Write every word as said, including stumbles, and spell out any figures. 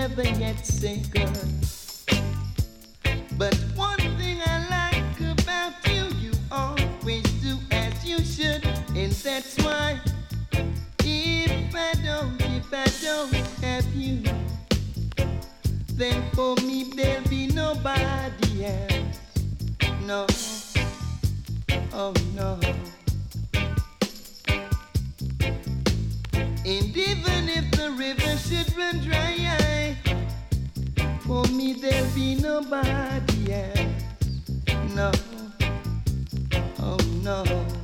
never yet say good. But one thing I like about you, you always do as you should, and that's why if I don't, if I don't have you, then for me there'll be nobody else. No, oh no. And even if the river should run dry, for me there'll be nobody else. No, oh no.